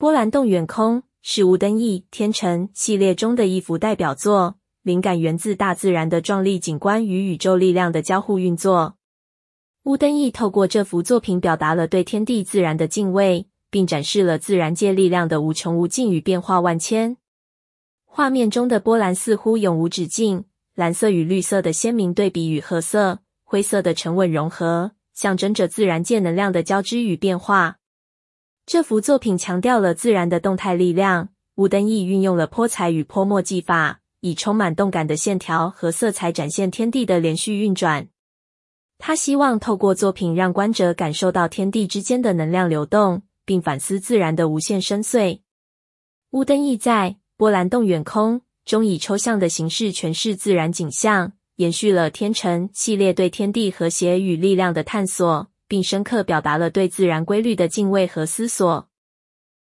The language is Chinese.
波澜动远空是吴登义天成系列中的一幅代表作，灵感源自大自然的壮丽景观与宇宙力量的交互运作。吴登义透过这幅作品表达了对天地自然的敬畏，并展示了自然界力量的无穷无尽与变化万千。画面中的波澜似乎永无止境，蓝色与绿色的鲜明对比与褐色、灰色的沉稳融合，象征着自然界能量的交织与变化。这幅作品强调了自然的动态力量，吴登义运用了泼彩与泼墨技法，以充满动感的线条和色彩展现天地的连续运转。他希望透过作品让观者感受到天地之间的能量流动，并反思自然的无限深邃。吴登义在《波澜动远空》中以抽象的形式诠释自然景象，延续了天成系列对天地和谐与力量的探索，并深刻表达了对自然规律的敬畏和思索。